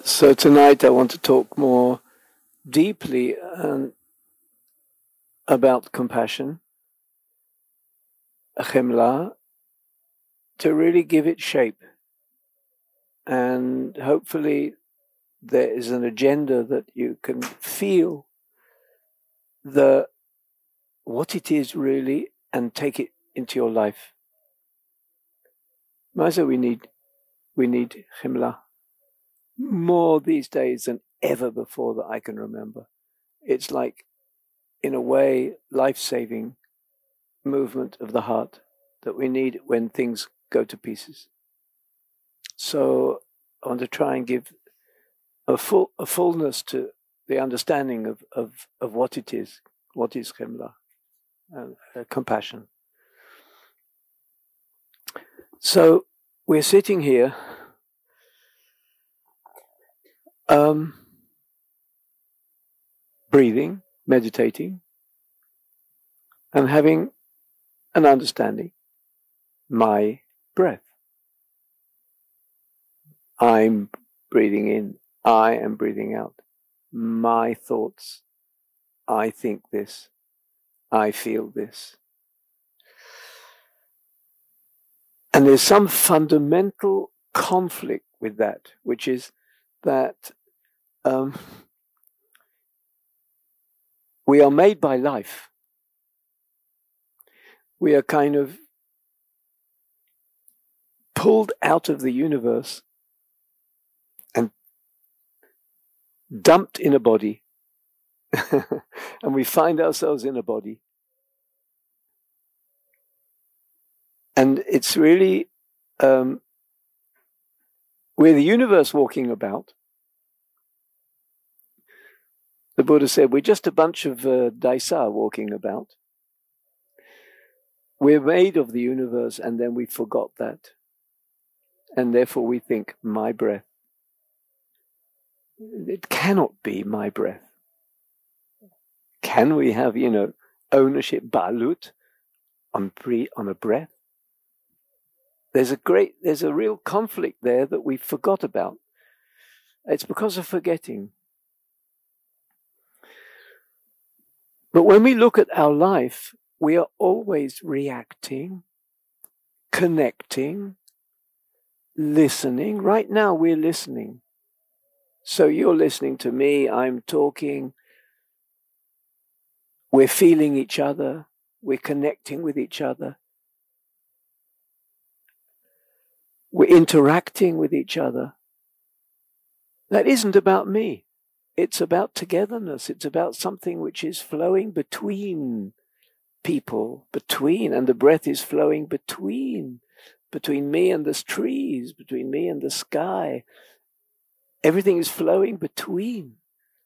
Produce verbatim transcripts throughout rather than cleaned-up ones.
So tonight I want to talk more deeply um, about compassion, chemla, to really give it shape. And hopefully there is an agenda that you can feel the what it is really and take it into your life. Maza, we need we need chemla more these days than ever before that I can remember. It's like, in a way, life-saving movement of the heart that we need when things go to pieces. So I want to try and give a full a fullness to the understanding of, of, of what it is, what is chemla, and uh, compassion. So we're sitting here um, breathing, meditating, and having an understanding. My breath. I'm breathing in. I am breathing out. My thoughts. I think this. I feel this. And there's some fundamental conflict with that, which is that um, we are made by life. We are kind of pulled out of the universe and dumped in a body. And we find ourselves in a body. And it's really, um, we're the universe walking about. The Buddha said, we're just a bunch of uh, daisa walking about. We're made of the universe, and then we forgot that. And therefore we think, my breath. It cannot be my breath. Can we have, you know, ownership, balut, on, pre, on a breath? There's a great, there's a real conflict there that we forgot about. It's because of forgetting. But when we look at our life, we are always reacting, connecting, listening. Right now we're listening. So you're listening to me, I'm talking. We're feeling each other. We're connecting with each other. We're interacting with each other. That isn't about me. It's about togetherness. It's about something which is flowing between people, between, and the breath is flowing between, between me and the trees, between me and the sky. Everything is flowing between.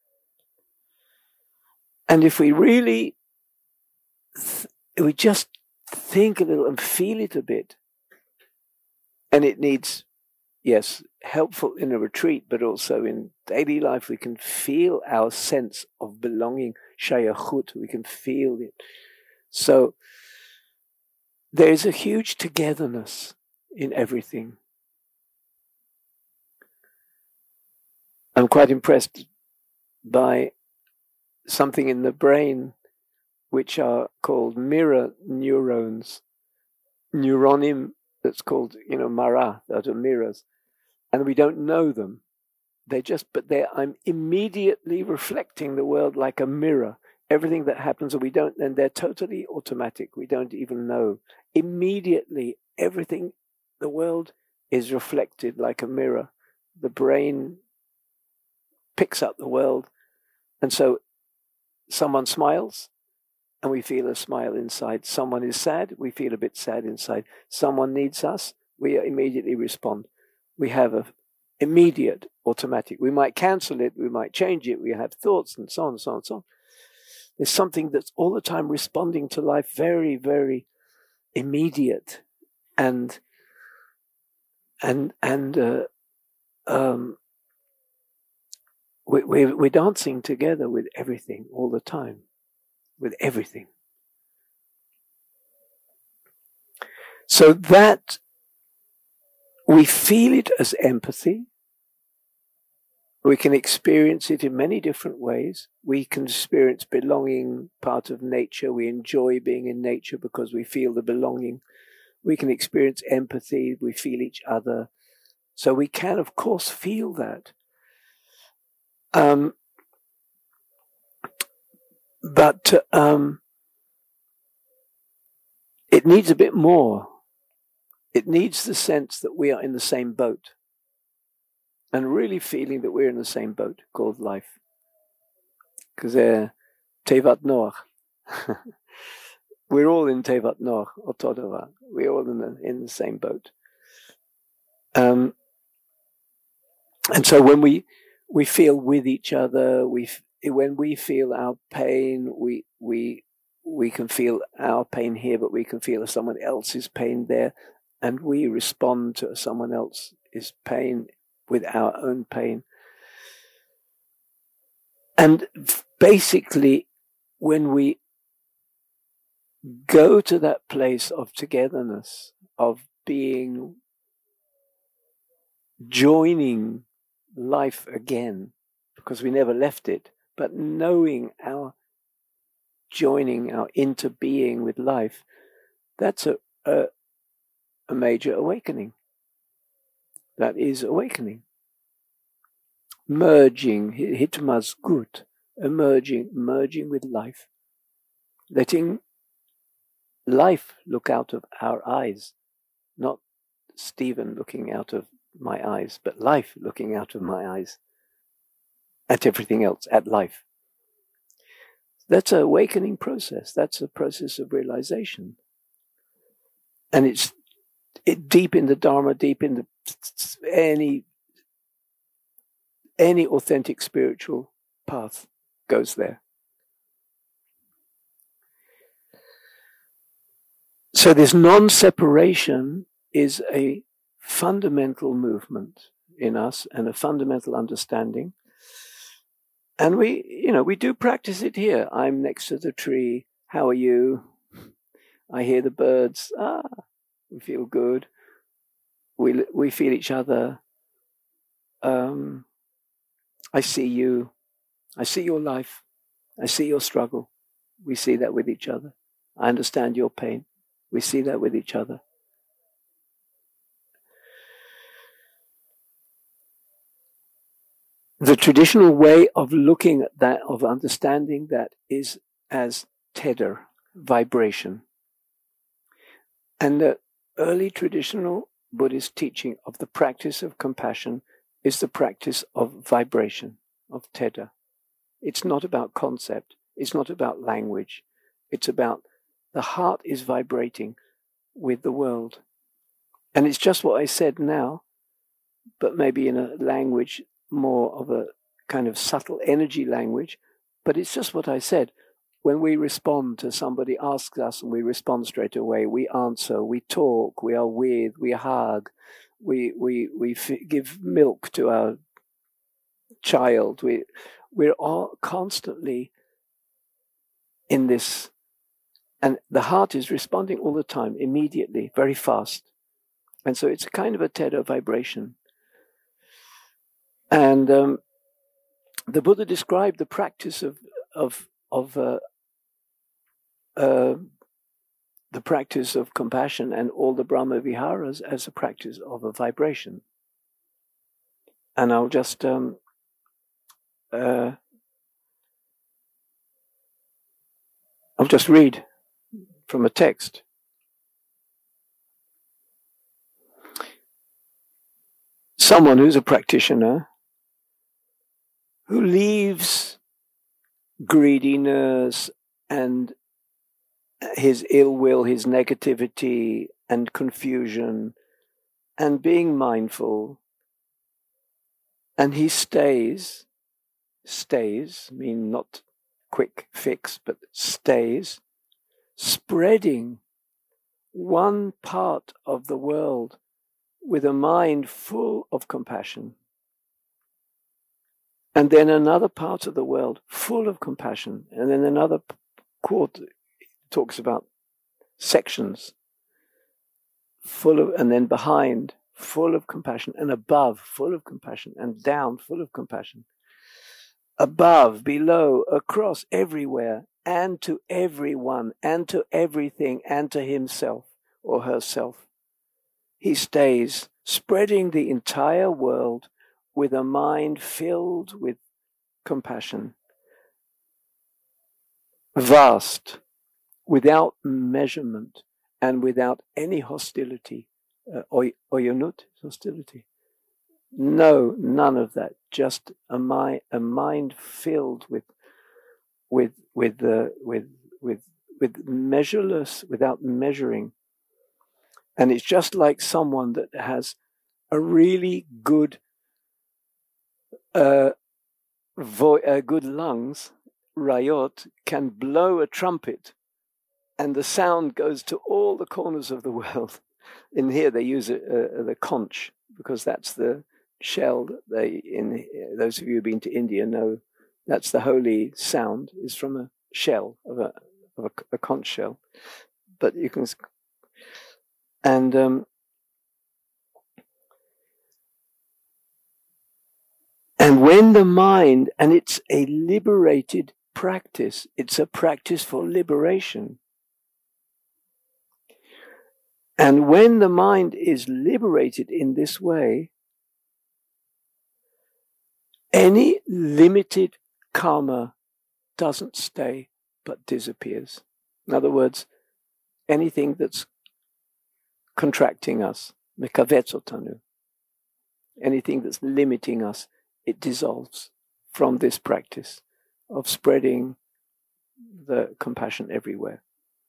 And if we really, th- we just think a little and feel it a bit, and it needs, yes, helpful in a retreat, but also in daily life, we can feel our sense of belonging, shayachut, we can feel it. So there's a huge togetherness in everything. I'm quite impressed by something in the brain which are called mirror neurons, neuronim that's called, you know, mara, that are mirrors, and we don't know them. They just, but they, I'm immediately reflecting the world like a mirror. Everything that happens, and we don't, and they're totally automatic. We don't even know. Immediately, everything, the world is reflected like a mirror. The brain picks up the world, and so someone smiles, and we feel a smile inside. Someone is sad, we feel a bit sad inside. Someone needs us, we immediately respond. We have a immediate automatic. We might cancel it, we might change it, we have thoughts and so on and so on and so on. There's something that's all the time responding to life, very, very immediate, and and and uh, um, we, we, we're dancing together with everything all the time, with everything. So that we feel it as empathy. We can experience it in many different ways. We can experience belonging, part of nature. We enjoy being in nature because we feel the belonging. We can experience empathy. We feel each other. So we can, of course, feel that. Um, but um, it needs a bit more. It needs the sense that we are in the same boat. And really feeling that we're in the same boat called life. Because they're Tevat Noach. We're all in Tevat Noach, Otodava. We're all in the, in the same boat. Um, and so when we we feel with each other, we when we feel our pain, we we we can feel our pain here, but we can feel someone else's pain there, and we respond to someone else's pain with our own pain. And basically, when we go to that place of togetherness, of being, joining life again, because we never left it, but knowing our joining, our interbeing with life, that's a, a, a major awakening. That is awakening. Merging, hitmas gut, emerging, merging with life. Letting life look out of our eyes, not Stephen looking out of my eyes, but life looking out of my eyes at everything else, at life. That's an awakening process. That's a process of realization. And it's it deep in the Dharma, deep in the any any authentic spiritual path goes there. So this non-separation is a fundamental movement in us and a fundamental understanding. And we, you know, we do practice it here. I'm next to the tree. How are you? I hear the birds. Ah, we feel good. We we feel each other. Um, I see you. I see your life. I see your struggle. We see that with each other. I understand your pain. We see that with each other. The traditional way of looking at that, of understanding that, is as teder, vibration. And the early traditional Buddhist teaching of the practice of compassion is the practice of vibration, of teder. It's not about concept. It's not about language. It's about the heart is vibrating with the world. And it's just what I said now, but maybe in a language more of a kind of subtle energy language, but it's just what I said. When we respond to somebody asks us and we respond straight away, we answer, we talk, we are with, we hug, we we we f- give milk to our child. We we're all constantly in this, and the heart is responding all the time, immediately, very fast, and so it's a kind of a teder vibration. And um, the Buddha described the practice of of of uh, uh, the practice of compassion and all the Brahma Viharas as a practice of a vibration. And I'll just um, uh, I'll just read from a text. Someone who's a practitioner who leaves greediness and his ill will, his negativity and confusion, and being mindful, and he stays, stays, mean not quick fix, but stays, spreading one part of the world with a mind full of compassion, and then another part of the world full of compassion, and then another quarter talks about sections full of, and then behind full of compassion, and above, full of compassion, and down, full of compassion. Above, below, across, everywhere, and to everyone, and to everything, and to himself or herself. He stays, spreading the entire world with a mind filled with compassion. Vast, without measurement, and without any hostility. Uh, oyonut, hostility. No, none of that. Just a mind, a mind filled with, with, with, uh, with, with, with measureless, without measuring. And it's just like someone that has a really good, uh, vo- uh, good lungs. Rayot can blow a trumpet, and the sound goes to all the corners of the world. In here, they use a, a, the conch, because that's the shell that they, in those of you who've been to India know, that's the holy sound, is from a shell, of a, of a, a conch shell. But you can, and um, and when the mind, and it's a liberated practice, it's a practice for liberation. And when the mind is liberated in this way, any limited karma doesn't stay but disappears. In other words, anything that's contracting us, mekavetzotanu, anything that's limiting us, it dissolves from this practice of spreading the compassion everywhere.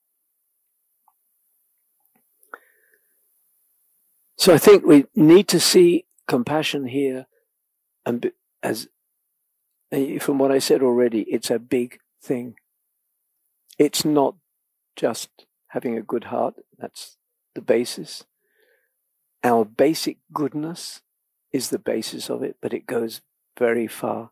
So I think we need to see compassion here, and as from what I said already, it's a big thing. It's not just having a good heart, that's the basis. Our basic goodness is the basis of it, but it goes very far.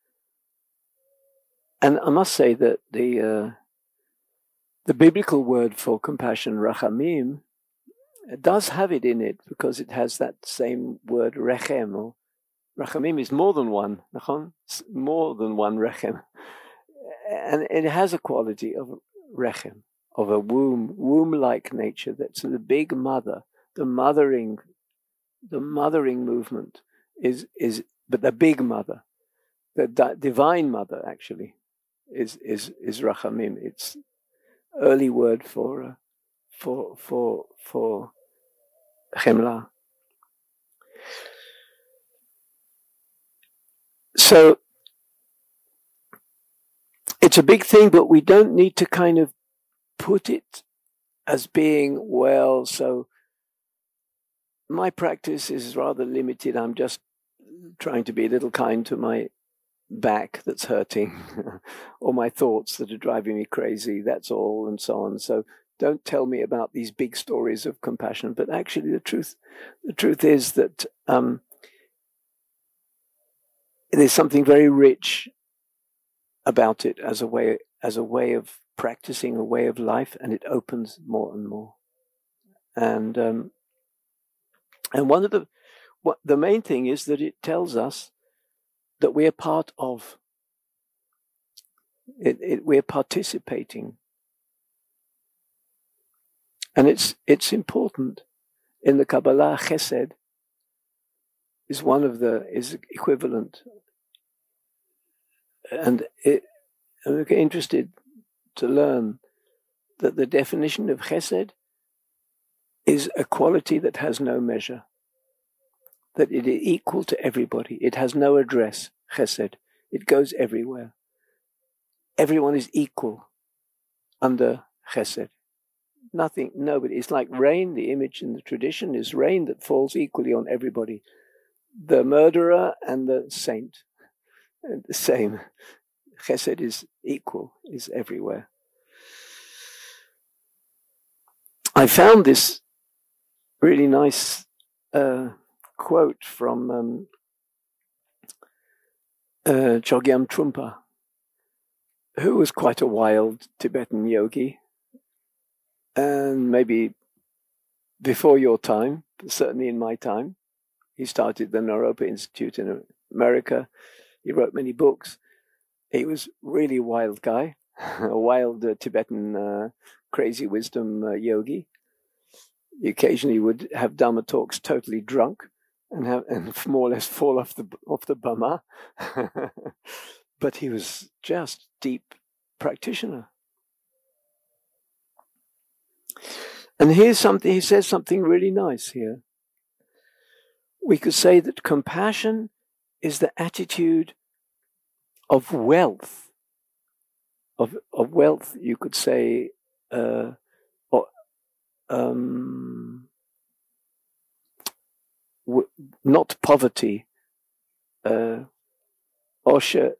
And I must say that the uh, the biblical word for compassion, rachamim, it does have it in it, because it has that same word rechem, or rachamim is more than one, more than one rechem. And it has a quality of rechem, of a womb, womb-like nature. That's the big mother, the mothering, the mothering movement is, is but the big mother, the di- divine mother actually, is, is, is rachamim. It's early word for, uh, for, for, for chemla. So it's a big thing, but we don't need to kind of put it as being, well, so my practice is rather limited. I'm just trying to be a little kind to my back that's hurting, or my thoughts that are driving me crazy, that's all, and so on. So don't tell me about these big stories of compassion. But actually the truth, the truth is that um, there's something very rich about it as a way, as a way of practicing, a way of life, and it opens more and more. And um, and one of the what the main thing is that it tells us that we are part of it, it. We're participating, and it's it's important. In the Kabbalah, Chesed is one of the is equivalent, and it, I'm interested to learn that the definition of Chesed is a quality that has no measure, that it is equal to everybody. It has no address, Chesed. It goes everywhere. Everyone is equal under Chesed. Nothing, nobody. It's like rain. The image in the tradition is rain that falls equally on everybody. The murderer and the saint, the same. Chesed is equal, is everywhere. I found this really nice uh, quote from um, uh, Chogyam Trungpa, who was quite a wild Tibetan yogi, and maybe before your time, certainly in my time. He started the Naropa Institute in America. He wrote many books. He was really a wild guy, a wild uh, Tibetan uh, crazy wisdom uh, yogi. He occasionally would have Dhamma talks totally drunk and have and more or less fall off the off the bama. But he was just deep practitioner. And here's something, he says something really nice here. We could say that compassion is the attitude of wealth. Of, of wealth, you could say, uh, or, um, w- not poverty. Uh, Osha,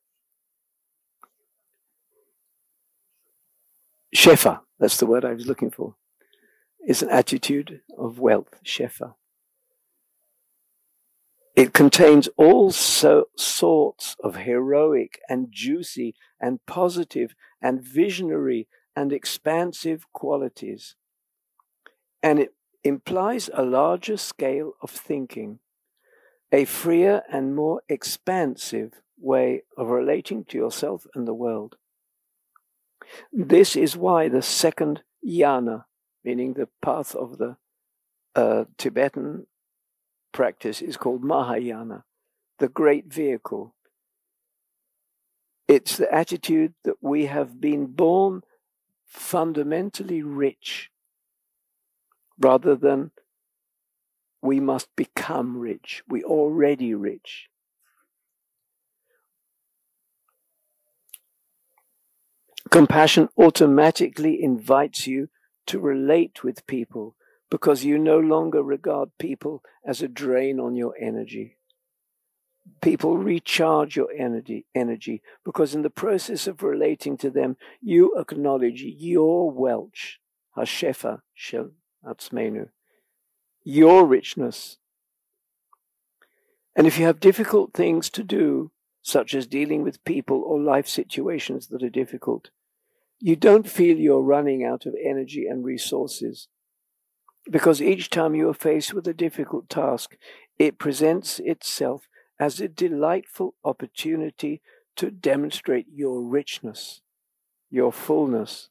shefa, that's the word I was looking for, is an attitude of wealth, shefa. It contains all so, sorts of heroic and juicy and positive and visionary and expansive qualities. And it implies a larger scale of thinking, a freer and more expansive way of relating to yourself and the world. This is why the second jhana, meaning the path of the uh, Tibetan practice, is called Mahayana, the great vehicle. It's the attitude that we have been born fundamentally rich, rather than we must become rich. We're already rich. Compassion automatically invites you to relate with people, because you no longer regard people as a drain on your energy. People recharge your energy, energy because in the process of relating to them, you acknowledge your welch, hashefa shel atzmenu, your richness. And if you have difficult things to do, such as dealing with people or life situations that are difficult, you don't feel you're running out of energy and resources. Because each time you are faced with a difficult task, it presents itself as a delightful opportunity to demonstrate your richness, your fullness.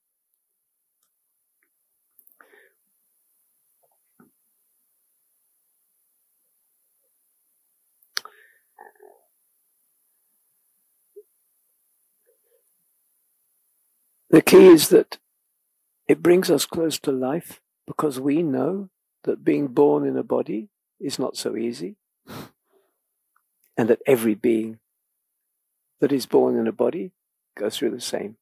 The key is that it brings us close to life, because we know that being born in a body is not so easy, and that every being that is born in a body goes through the same.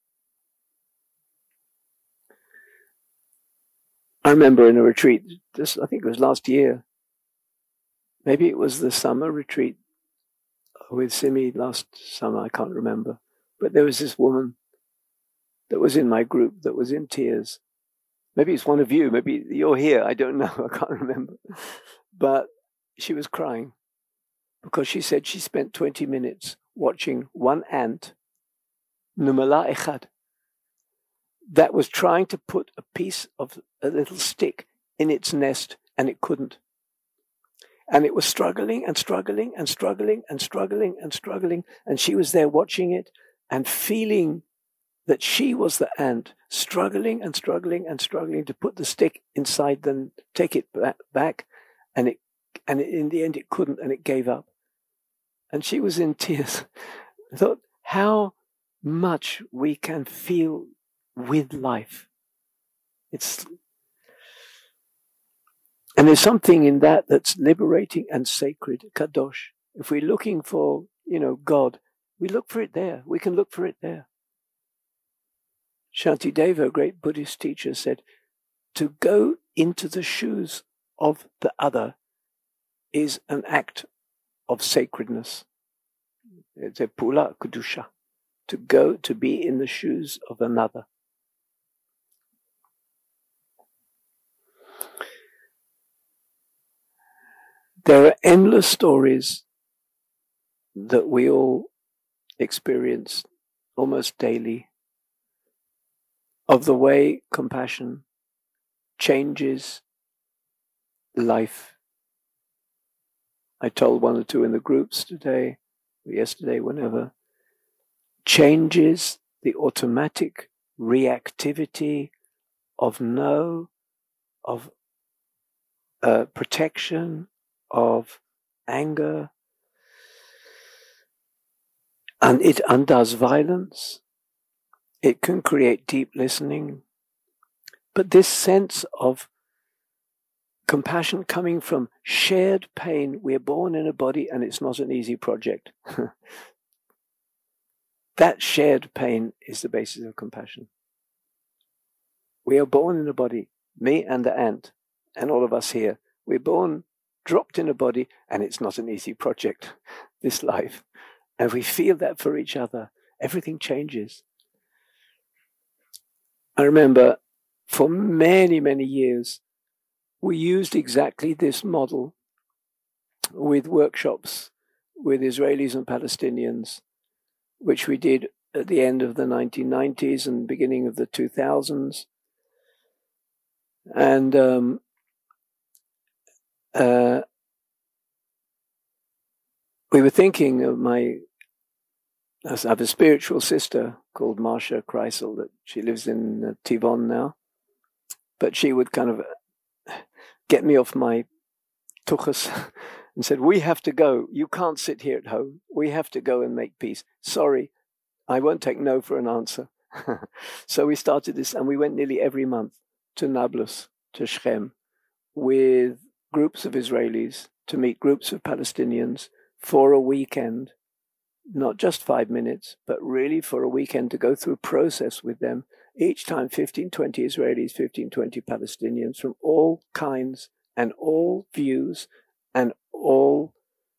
I remember in a retreat, this, I think it was last year, maybe it was the summer retreat with Simi last summer, I can't remember, but there was this woman that was in my group that was in tears. Maybe it's one of you, maybe you're here, I don't know, I can't remember. But she was crying because she said she spent twenty minutes watching one ant, numala echad, that was trying to put a piece of a little stick in its nest, and it couldn't. And it was struggling and struggling and struggling and struggling and struggling, and she was there watching it and feeling that she was the ant, struggling and struggling and struggling to put the stick inside, then take it back, and it, and it, in the end it couldn't, and it gave up. And she was in tears. I thought how much we can feel with life. It's and there's something in that that's liberating and sacred, kadosh. If we're looking for, you know, God, we look for it there. We can look for it there. Shantideva, a great Buddhist teacher, said, to go into the shoes of the other is an act of sacredness. It's a pula kudusha. To go, to be in the shoes of another. There are endless stories that we all experience almost daily of the way compassion changes life. I told one or two in the groups today, or yesterday, whenever, changes the automatic reactivity of no, of uh, protection, of anger, and it undoes violence. It can create deep listening. But this sense of compassion coming from shared pain, we're born in a body and it's not an easy project. That shared pain is the basis of compassion. We are born in a body, me and the ant, and all of us here. We're born, dropped in a body, and it's not an easy project, this life. And we feel that for each other. Everything changes. I remember for many, many years, we used exactly this model with workshops with Israelis and Palestinians, which we did at the end of the nineteen nineties and beginning of the two thousands. And um, uh, we were thinking of my, I have a spiritual sister called Marsha Kreisel, that she lives in uh, Tivon now, but she would kind of get me off my tuchus and said, we have to go. You can't sit here at home. We have to go and make peace. Sorry, I won't take no for an answer. So we started this, and we went nearly every month to Nablus, to Shechem, with groups of Israelis to meet groups of Palestinians for a weekend. Not just five minutes, but really for a weekend to go through a process with them. Each time fifteen, twenty Israelis, fifteen, twenty Palestinians from all kinds and all views and all.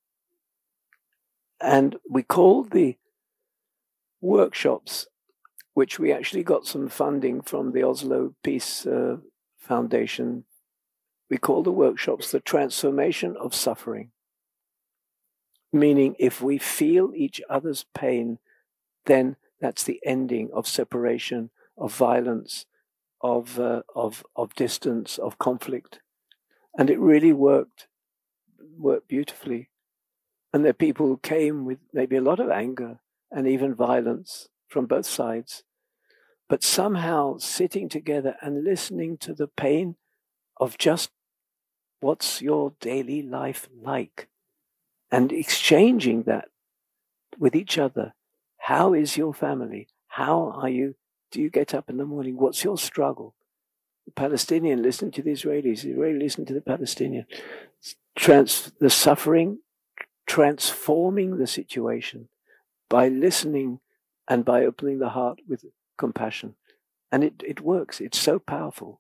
And we called the workshops, which we actually got some funding from the Oslo Peace uh, Foundation. We called the workshops the transformation of suffering. Meaning, if we feel each other's pain, then that's the ending of separation, of violence, of uh, of of distance, of conflict, and it really worked, worked beautifully. And there are people who came with maybe a lot of anger and even violence from both sides, but somehow sitting together and listening to the pain of just what's your daily life like. And exchanging that with each other. How is your family? How are you? Do you get up in the morning? What's your struggle? The Palestinian listening to the Israelis. The Israeli listening to the Palestinian. Trans, the suffering, transforming the situation by listening and by opening the heart with compassion. And it, it works. It's so powerful.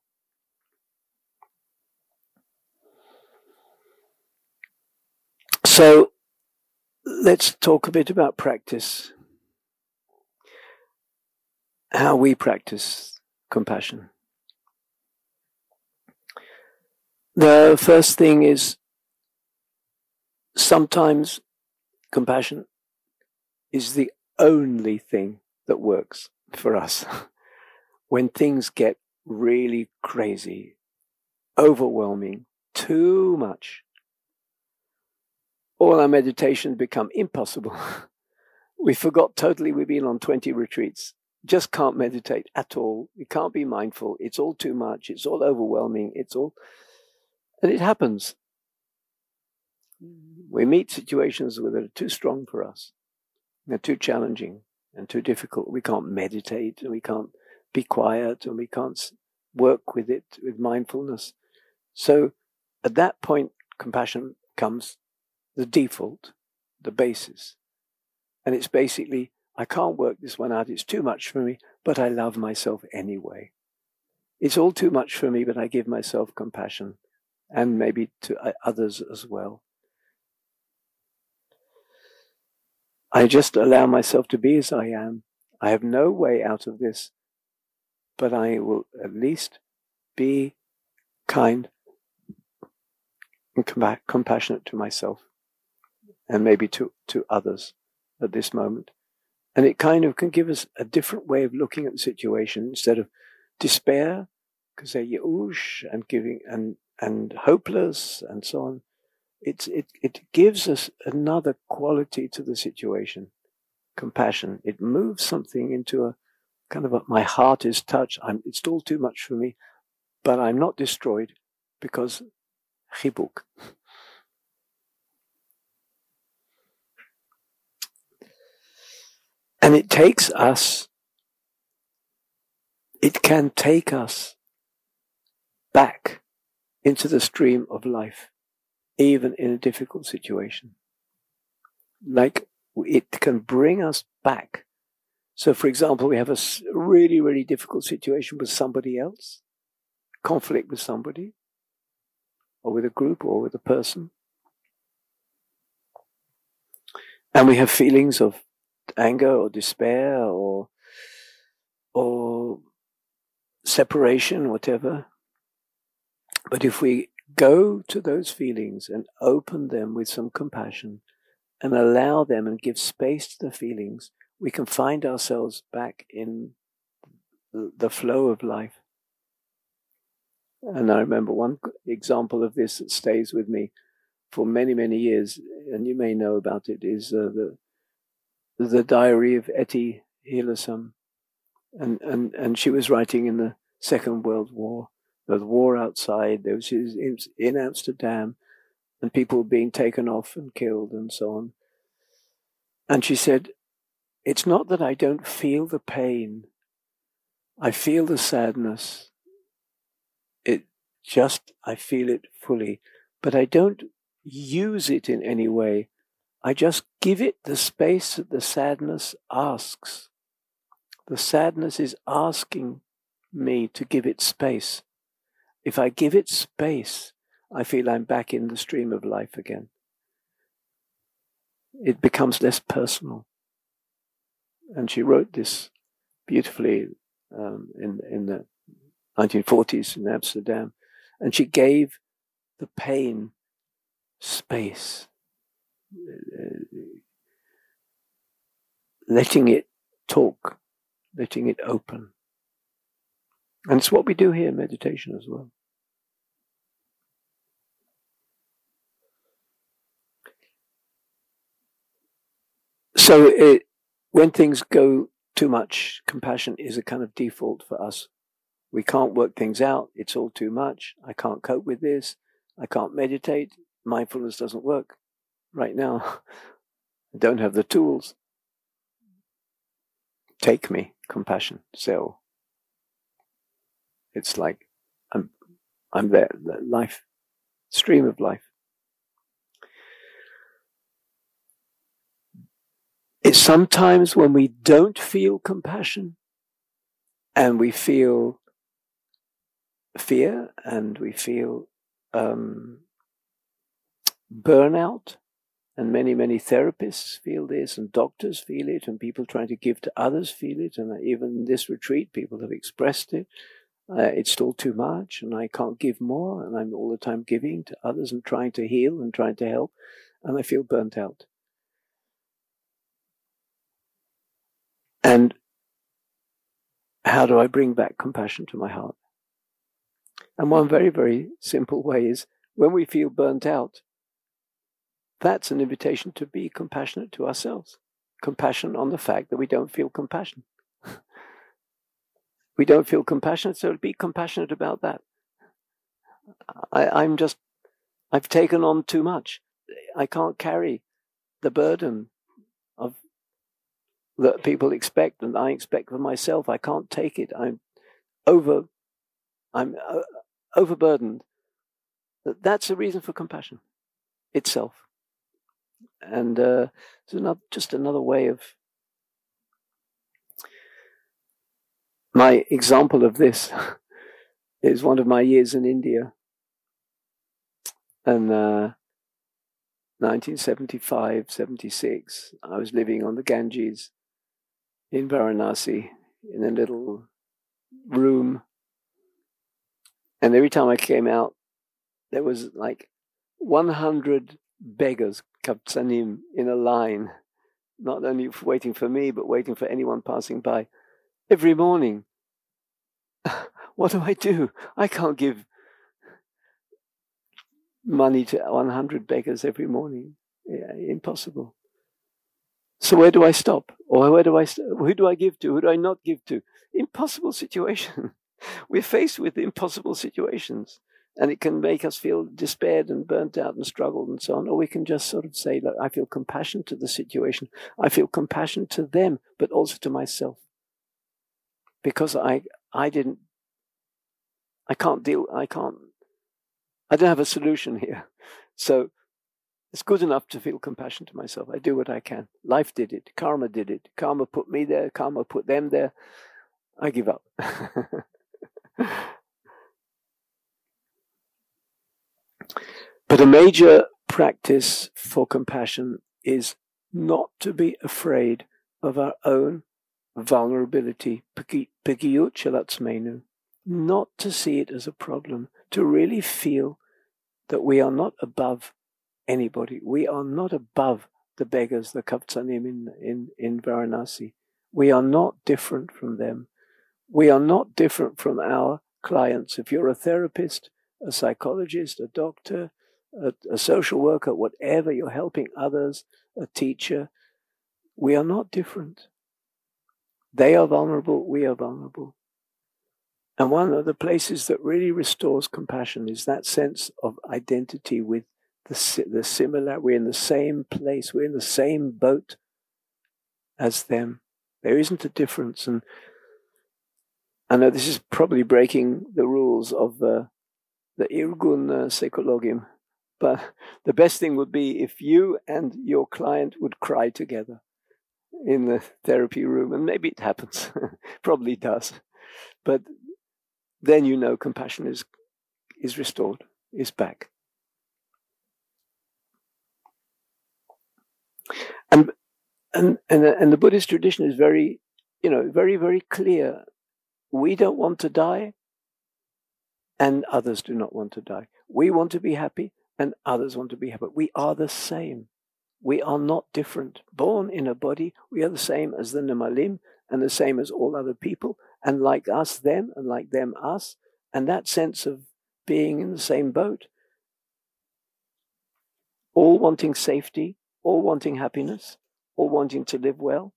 So let's talk a bit about practice. How we practice compassion. The first thing is sometimes compassion is the only thing that works for us. When things get really crazy, overwhelming, too much, all our meditations become impossible. We forgot totally we've been on twenty retreats. Just can't meditate at all. We can't be mindful. It's all too much. It's all overwhelming. It's all... And it happens. We meet situations that are too strong for us. They're too challenging and too difficult. We can't meditate, and we can't be quiet, and we can't work with it with mindfulness. So at that point, compassion comes the default, the basis. And it's basically, I can't work this one out, it's too much for me, but I love myself anyway. It's all too much for me, but I give myself compassion, and maybe to others as well. I just allow myself to be as I am. I have no way out of this, but I will at least be kind and com- compassionate to myself. And maybe to, to others at this moment. And it kind of can give us a different way of looking at the situation instead of despair, because they're yeush and giving and, and hopeless and so on. It's, it, it gives us another quality to the situation, compassion. It moves something into a kind of a, my heart is touched. I'm, it's all too much for me, but I'm not destroyed because chibuk. And it takes us, it can take us back into the stream of life, even in a difficult situation. Like, it can bring us back. So, for example, we have a really, really difficult situation with somebody else, conflict with somebody, or with a group, or with a person. And we have feelings of anger or despair or or separation, whatever. But if we go to those feelings and open them with some compassion and allow them and give space to the feelings, we can find ourselves back in the flow of life. And I remember one example of this that stays with me for many, many years, and you may know about it, is uh, the the diary of Etty Hillesum. And, and, and she was writing in the Second World War. There was war outside. There was in, in Amsterdam, and people were being taken off and killed and so on. And she said, it's not that I don't feel the pain. I feel the sadness. It just, I feel it fully. But I don't use it in any way. I just give it the space that the sadness asks. The sadness is asking me to give it space. If I give it space, I feel I'm back in the stream of life again. It becomes less personal. And she wrote this beautifully um, in, in the nineteen forties in Amsterdam. And she gave the pain space. Letting it talk, letting it open. And it's what we do here in meditation as well. So it, when things go too much, compassion is a kind of default for us. We can't work things out. It's all too much. I can't cope with this. I can't meditate. Mindfulness doesn't work right now. I don't have the tools. Take me, compassion, so. It's like I'm, I'm there, the life, stream of life. It's sometimes when we don't feel compassion and we feel fear and we feel um, burnout, and many, many therapists feel this, and doctors feel it, and people trying to give to others feel it, and even in this retreat, people have expressed it. Uh, it's still too much, and I can't give more, and I'm all the time giving to others and trying to heal and trying to help, and I feel burnt out. And how do I bring back compassion to my heart? And one very, very simple way is when we feel burnt out, that's an invitation to be compassionate to ourselves. Compassion on the fact that we don't feel compassion. We don't feel compassionate, so be compassionate about that. I, I'm just, I've taken on too much. I can't carry the burden of that people expect and I expect for myself. I can't take it. I'm over, I'm uh, overburdened. That's a reason for compassion itself. And uh, it's not just another way of. My example of this is one of my years in India. And uh, nineteen seventy-five, seventy-six, I was living on the Ganges in Varanasi in a little room. And every time I came out, there was like one hundred beggars, kaptsanim, in a line, not only waiting for me, but waiting for anyone passing by. Every morning. What do I do? I can't give money to one hundred beggars every morning. Yeah, impossible. So where do I stop? Or where do I? St- who do I give to? Who do I not give to? Impossible situation. We're faced with impossible situations, and it can make us feel despaired and burnt out and struggled and so on. Or we can just sort of say, "Look, I feel compassion to the situation. I feel compassion to them, but also to myself, because I I didn't. I can't deal. I can't. I don't have a solution here, so." It's good enough to feel compassion to myself. I do what I can. Life did it. Karma did it. Karma put me there. Karma put them there. I give up. But a major practice for compassion is not to be afraid of our own vulnerability. Pigiyut shalatzmeinu. Not to see it as a problem. To really feel that we are not above anybody. We are not above the beggars, the Kavtsanim in, in, in Varanasi. We are not different from them. We are not different from our clients. If you're a therapist, a psychologist, a doctor, a, a social worker, whatever, you're helping others, a teacher, we are not different. They are vulnerable, we are vulnerable. And one of the places that really restores compassion is that sense of identity with The, the similar, we're in the same place, we're in the same boat as them. There isn't a difference. And I know this is probably breaking the rules of uh, the Irgun uh, Psychologim, but the best thing would be if you and your client would cry together in the therapy room, and maybe it happens, probably does, but then you know compassion is is restored, is back. And, and and and the Buddhist tradition is very, you know, very, very clear. We don't want to die, and others do not want to die. We want to be happy, and others want to be happy. We are the same. We are not different. Born in a body, we are the same as the Nemalim, and the same as all other people, and like us, them, and like them, us. And that sense of being in the same boat, all wanting safety, all wanting happiness, all wanting to live well.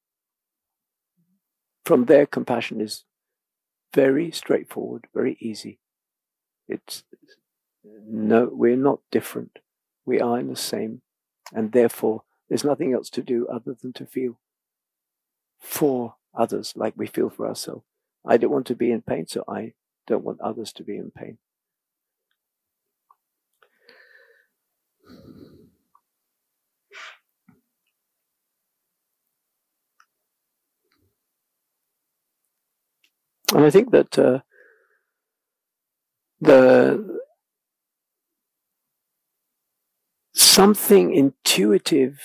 From there, compassion is very straightforward, very easy. It's no, we're not different. We are in the same, and therefore there's nothing else to do other than to feel for others like we feel for ourselves. I don't want to be in pain, so I don't want others to be in pain. And I think that uh, the something intuitive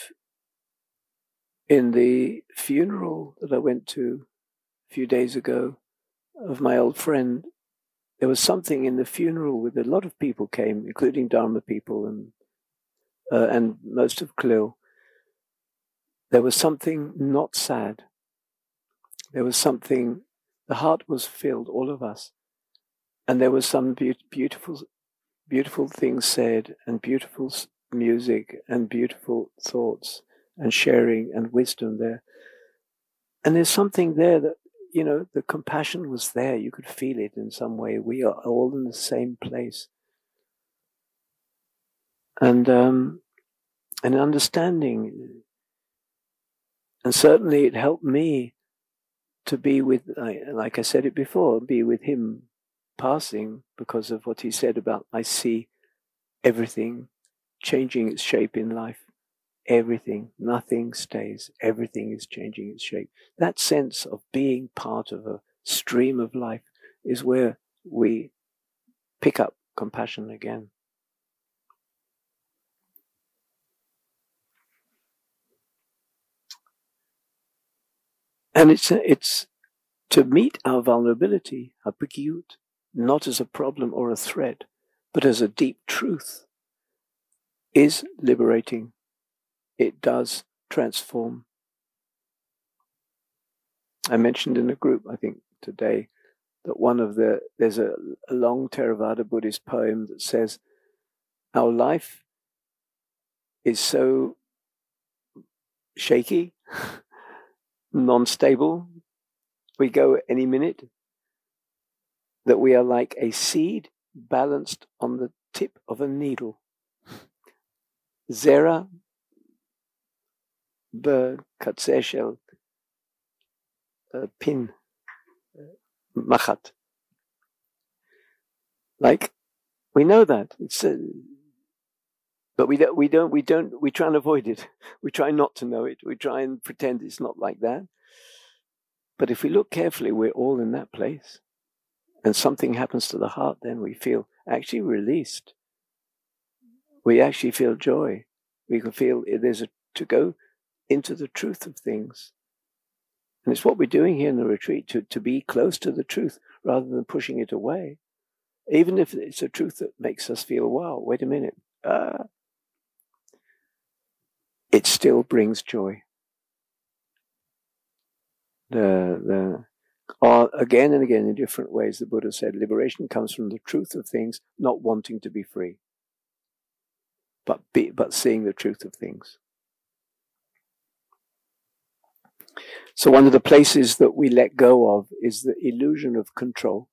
in the funeral that I went to a few days ago of my old friend, there was something in the funeral with a lot of people came, including Dharma people and uh, and most of Klil. There was something not sad. There was something, the heart was filled, all of us. And there was some be- beautiful, beautiful things said, and beautiful music, and beautiful thoughts, and sharing, and wisdom there. And there's something there that, you know, the compassion was there. You could feel it in some way. We are all in the same place. And um, an understanding. And certainly it helped me to be with, like I said it before, be with him passing because of what he said about, I see everything changing its shape in life. Everything, nothing stays. Everything is changing its shape. That sense of being part of a stream of life is where we pick up compassion again. And it's it's to meet our vulnerability, hapikiyut, not as a problem or a threat, but as a deep truth, is liberating. It does transform. I mentioned in a group, I think today, that one of the, there's a, a long Theravada Buddhist poem that says, our life is so shaky, non-stable, we go any minute, that we are like a seed balanced on the tip of a needle. Zera b'katzeh shel pin machat. Like, we know that it's, uh, but we don't, we don't, we don't, we try and avoid it. We try not to know it. We try and pretend it's not like that. But if we look carefully, we're all in that place. And something happens to the heart, then we feel actually released. We actually feel joy. We can feel there's a, to go into the truth of things. And it's what we're doing here in the retreat, to, to be close to the truth rather than pushing it away. Even if it's a truth that makes us feel, wow, wait a minute. Uh, it still brings joy. The, the, or again and again in different ways, the Buddha said, liberation comes from the truth of things, not wanting to be free, but be, but seeing the truth of things. So one of the places that we let go of is the illusion of control.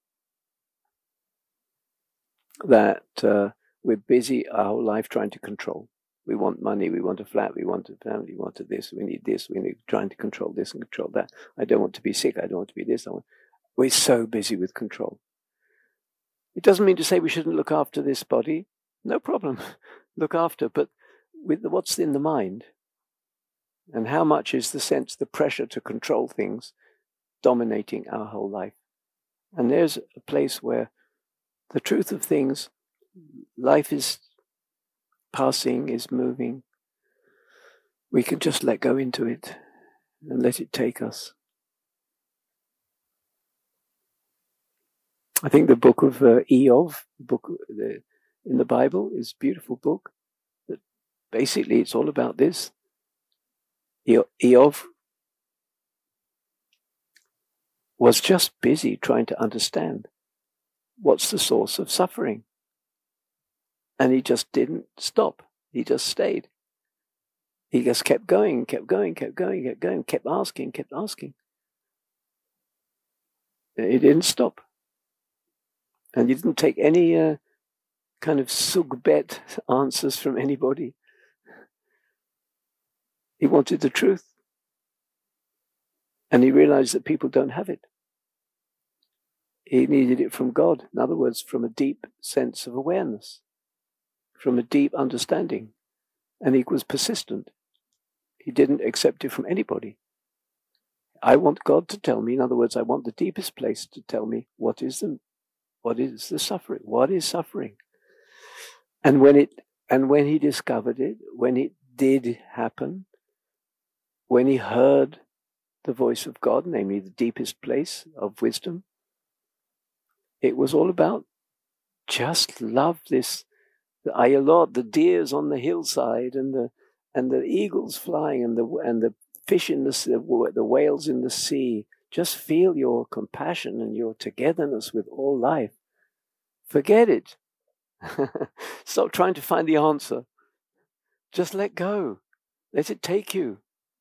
That uh, we're busy our whole life trying to control. We want money, we want a flat, we want a family, we want this, we need this, we need trying to control this and control that. I don't want to be sick, I don't want to be this. I want... We're so busy with control. It doesn't mean to say we shouldn't look after this body. No problem. Look after, but with the, what's in the mind? And how much is the sense, the pressure to control things dominating our whole life? And there's a place where the truth of things, life is passing, is moving. We can just let go into it and let it take us. I think the book of uh, Eov, book the, in the Bible, is a beautiful book. That basically, it's all about this. Eov was just busy trying to understand what's the source of suffering. And he just didn't stop. He just stayed. He just kept going, kept going, kept going, kept going, kept asking, kept asking. He didn't stop. And he didn't take any uh, kind of sugbet answers from anybody. He wanted the truth. And he realized that people don't have it. He needed it from God. In other words, from a deep sense of awareness, from a deep understanding. And he was persistent. He didn't accept it from anybody. I want God to tell me, in other words, I want the deepest place to tell me what is the, what is the suffering, what is suffering. And when it, and when he discovered it, when it did happen, when he heard the voice of God, namely the deepest place of wisdom, it was all about just love this, the ayalot, the deers on the hillside, and the and the eagles flying, and the and the fish in the the whales in the sea. Just feel your compassion and your togetherness with all life. Forget it. Stop trying to find the answer. Just let go. Let it take you.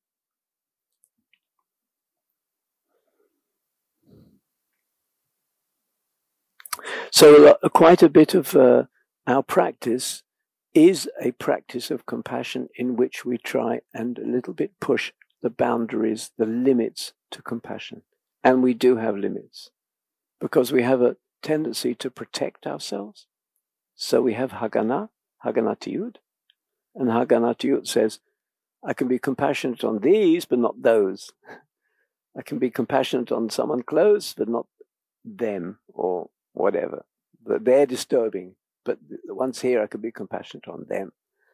So uh, quite a bit of uh, our practice is a practice of compassion in which we try and a little bit push the boundaries, the limits to compassion. And we do have limits because we have a tendency to protect ourselves. So we have Haganah, Haganatiyut. And Haganatiyut says, I can be compassionate on these, but not those. I can be compassionate on someone close, but not them or whatever. They're disturbing, but the ones here I could be compassionate on them.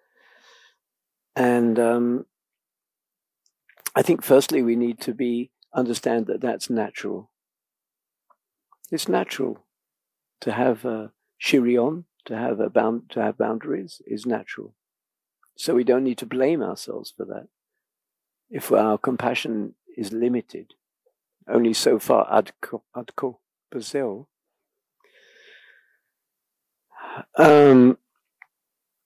And um, I think firstly we need to be understand that that's natural. It's natural to have a shirion, to have a bound, to have boundaries is natural. So we don't need to blame ourselves for that. If our compassion is limited, only so far ad ko, ad ko, bazeo. Um,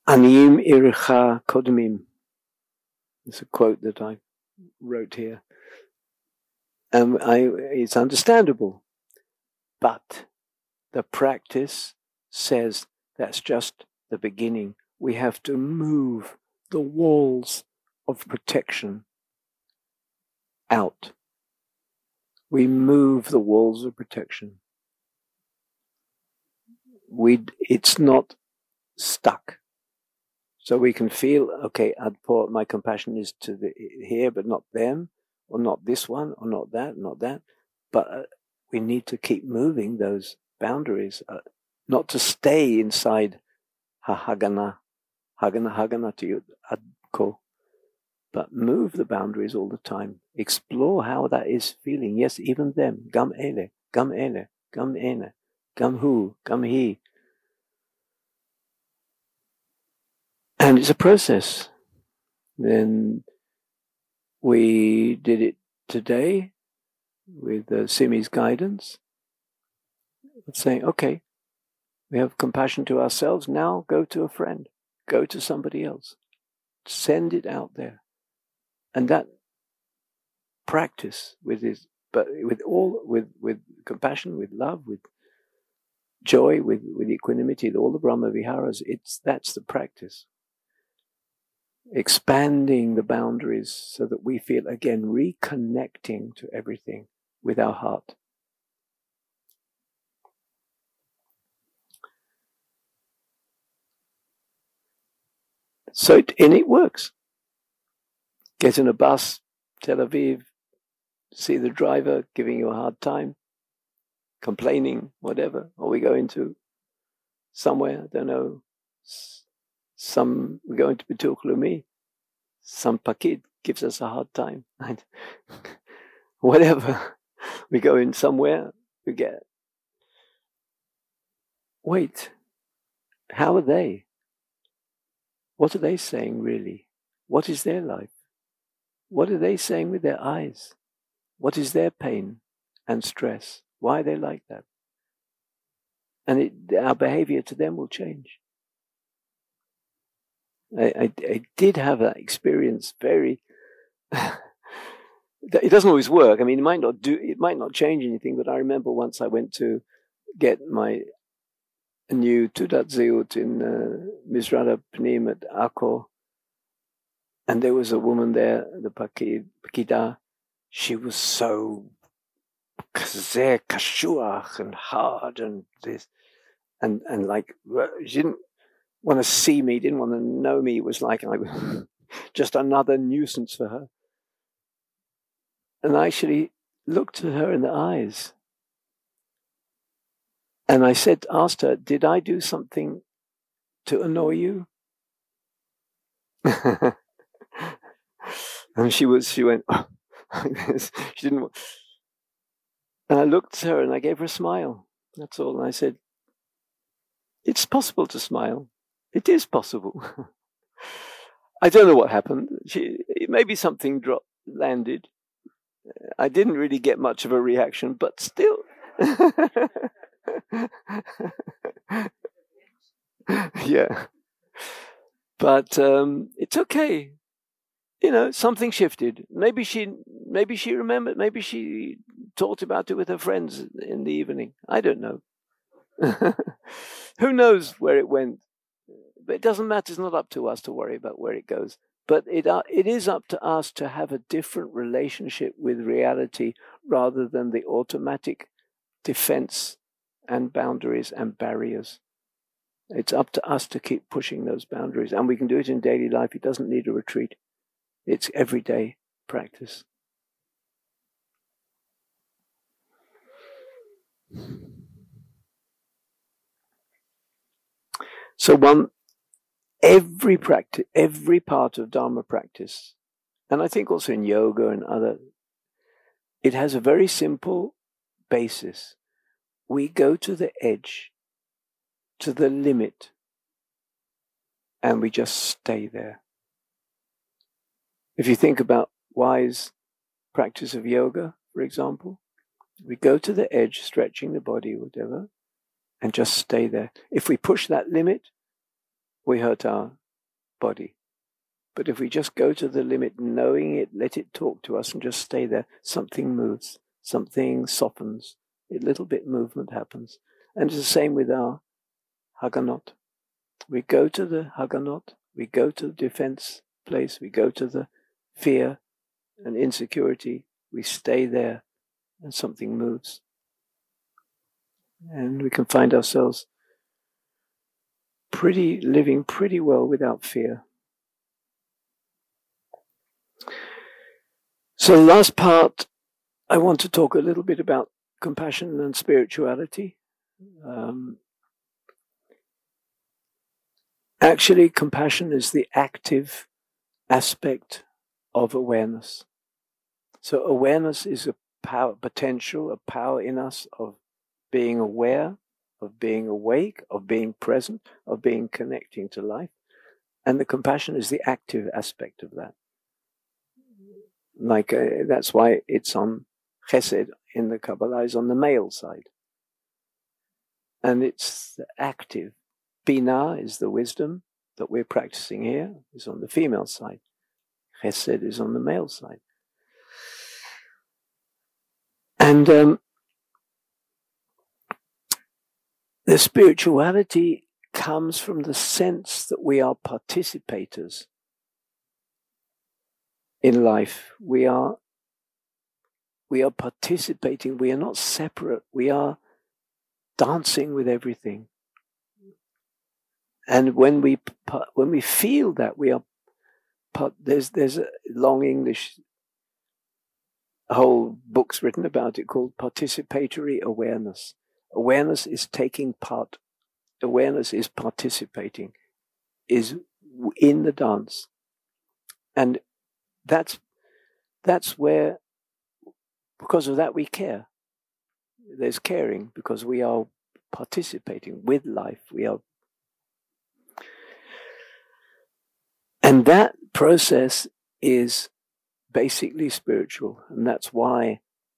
Aniyim ircha kodmim. It's a quote that I wrote here. Um, I, it's understandable, but the practice says that's just the beginning. We have to move the walls of protection out. We move the walls of protection. We, it's not stuck. So we can feel, okay, Adpo, my compassion is to the, here, but not them, or not this one, or not that, not that. But uh, we need to keep moving those boundaries, uh, not to stay inside ha-hagana, hagana, hagana to you, Adko, but move the boundaries all the time. Explore how that is feeling. Yes, even them. Gam ele, gam ele, gam ene, gam hu, gam he. And it's a process. Then we did it today with uh, Simi's guidance. Saying, okay, we have compassion to ourselves. Now go to a friend. Go to somebody else. Send it out there. And that practice with his, but with all, with, with compassion, with love, with joy, with, with equanimity, all the Brahma Viharas, it's, that's the practice. Expanding the boundaries so that we feel, again, reconnecting to everything with our heart. So, it, and it works. Get in a bus, Tel Aviv, see the driver giving you a hard time, complaining, whatever, or we go into somewhere, I don't know, some, we go into Bitur Leumi, some pakid gives us a hard time, whatever, we go in somewhere, we get, wait, how are they? What are they saying really? What is their life? What are they saying with their eyes? What is their pain and stress? Why are they like that? And it, our behavior to them will change. I, I, I did have that experience. Very, it doesn't always work. I mean, it might not do, it might not change anything. But I remember once I went to get my new Tudat Zeut in uh, Mizrata Pnim at Akko, and there was a woman there, the Pakid, Pakida. She was so kazeh kashuach and hard and this, and and like she didn't want to see me, didn't want to know me. It was like I was just another nuisance for her. And I actually looked at her in the eyes, and I said, asked her, "Did I do something to annoy you?" And she was, she went, oh, like this. She didn't. And I looked at her and I gave her a smile. That's all. And I said, "It's possible to smile. It is possible." I don't know what happened. She, maybe something dropped, landed. I didn't really get much of a reaction, but still. Yeah. But um, it's okay. You know, something shifted. Maybe she, maybe she remembered. Maybe she talked about it with her friends in the evening. I don't know. Who knows where it went? But it doesn't matter. It's not up to us to worry about where it goes. But it uh, it is up to us to have a different relationship with reality rather than the automatic defense and boundaries and barriers. It's up to us to keep pushing those boundaries. And we can do it in daily life. It doesn't need a retreat. It's everyday practice. So one, every practice, every part of Dharma practice, and I think also in yoga and other, it has a very simple basis. We go to the edge, to the limit, and we just stay there. If you think about wise practice of yoga, for example, we go to the edge, stretching the body, whatever, and just stay there. If we push that limit, we hurt our body. But if we just go to the limit, knowing it, let it talk to us and just stay there, something moves, something softens, a little bit movement happens. And it's the same with our Haganot. We go to the Haganot, we go to the defense place, we go to the fear and insecurity, we stay there and something moves. And we can find ourselves pretty, living pretty well without fear. So the last part, I want to talk a little bit about compassion and spirituality. Um, actually, compassion is the active aspect of awareness. So awareness is a power, potential, a power in us of being aware, of being awake, of being present, of being connecting to life. And the compassion is the active aspect of that. Like uh, that's why it's on Chesed in the Kabbalah is on the male side. And it's the active. Binah is the wisdom that we're practicing here, is on the female side. Chesed is on the male side. And um, the spirituality comes from the sense that we are participators in life. We are, we are participating. We are not separate. We are dancing with everything. And when we when we feel that, we are there's there's a long English whole books written about it called participatory awareness. Awareness is taking part. Awareness is participating, is in the dance, and that's that's where, because of that, we care. There's caring because we are participating with life. We are, and that process is basically spiritual, and that's why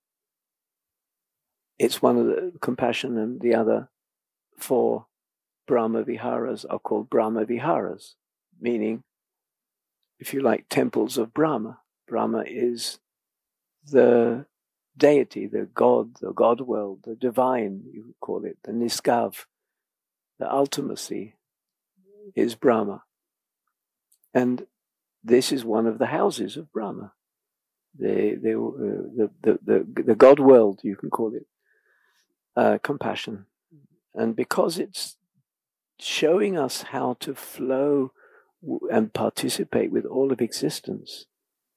it's one of the compassion, and the other four Brahma Viharas are called Brahma Viharas, meaning, if you like, temples of Brahma. Brahma is the deity, the God, the God world, the divine, you could call it, the Niskav, the ultimacy is Brahma. And this is one of the houses of Brahma. The, the, uh, the, the, the, the God world, you can call it, uh, compassion. And because it's showing us how to flow and participate with all of existence,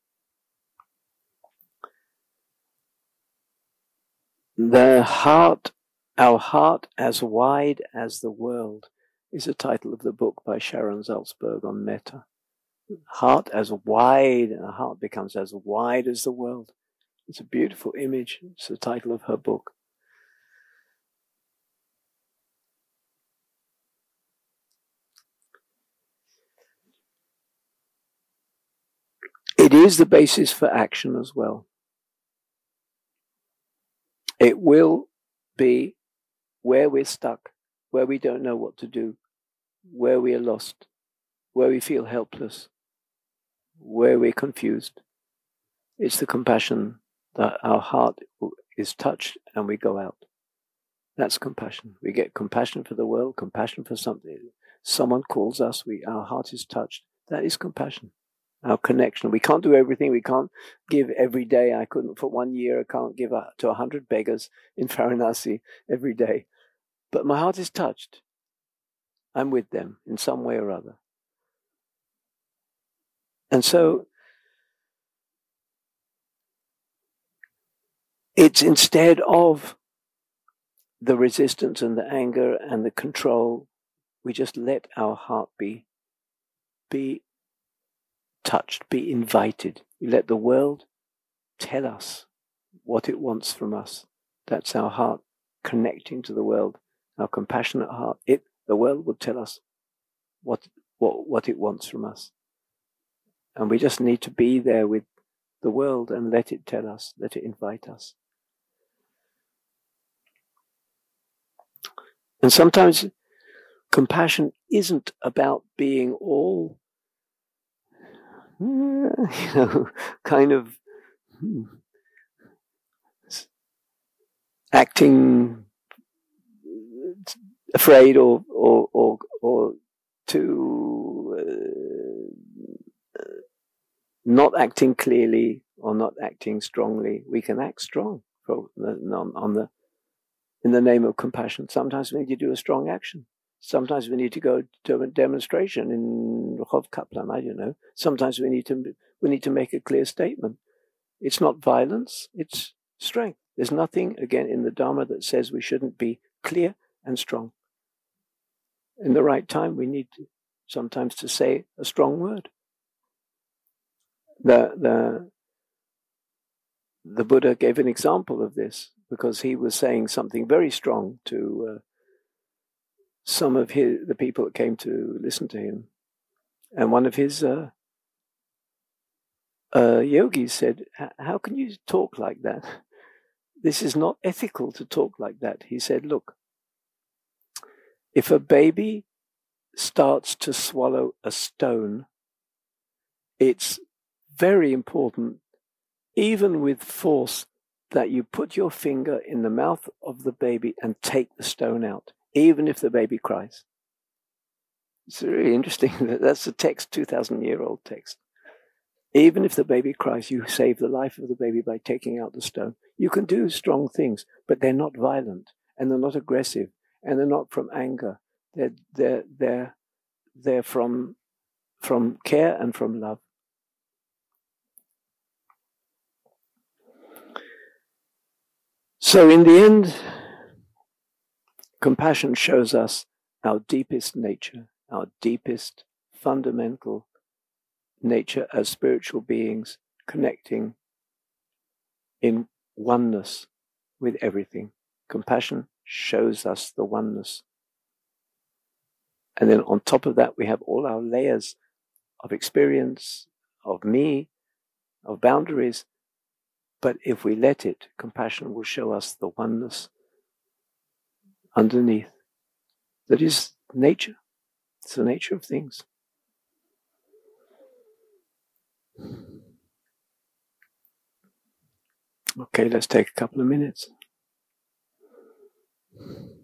the heart, our heart as wide as the world, is the title of the book by Sharon Salzberg on metta. Heart as wide, and a heart becomes as wide as the world. It's a beautiful image. It's the title of her book. It is the basis for action as well. It will be where we're stuck, where we don't know what to do, where we are lost, where we feel helpless, where we're confused. It's the compassion that our heart is touched and we go out. That's compassion. We get compassion for the world, compassion for something. Someone calls us, we, our heart is touched. That is compassion. Our connection. We can't do everything. We can't give every day. I couldn't, for one year, I can't give a, to a hundred beggars in Varanasi every day. But my heart is touched. I'm with them in some way or other. And so it's instead of the resistance and the anger and the control, we just let our heart be, be touched, be invited. We let the world tell us what it wants from us. That's our heart connecting to the world, our compassionate heart. It, the world will tell us what, what, what it wants from us. And we just need to be there with the world and let it tell us, let it invite us. And sometimes compassion isn't about being all, you know, kind of acting afraid or or or, or too uh, not acting clearly or not acting strongly. We can act strong on, on the in the name of compassion. Sometimes we need to do a strong action. Sometimes we need to go to a demonstration in Rehov Kaplan. I don't know. Sometimes we need to we need to make a clear statement. It's not violence. It's strength. There's nothing again in the Dharma that says we shouldn't be clear and strong. In the right time, we need to, sometimes to say a strong word. The the the Buddha gave an example of this because he was saying something very strong to uh, some of his the people that came to listen to him, and one of his uh, uh, yogis said, "How can you talk like that? This is not ethical to talk like that." He said, "Look, if a baby starts to swallow a stone, it's very important, even with force, that you put your finger in the mouth of the baby and take the stone out, even if the baby cries." It's really interesting. That's a text, two thousand year old text. Even if the baby cries, you save the life of the baby by taking out the stone. You can do strong things, but they're not violent, and they're not aggressive, and they're not from anger. They're they're they're they're from from care and from love. So in the end, compassion shows us our deepest nature, our deepest fundamental nature as spiritual beings, connecting in oneness with everything. Compassion shows us the oneness. And then on top of that, we have all our layers of experience, of me, of boundaries. But if we let it, compassion will show us the oneness underneath. That is nature. It's the nature of things. Okay, let's take a couple of minutes.